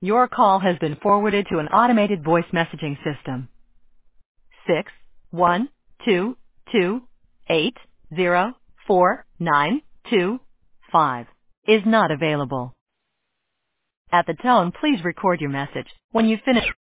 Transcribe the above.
Your call has been forwarded to an automated voice messaging system. 61228049225 is not available. At the tone, please record your message. When you finish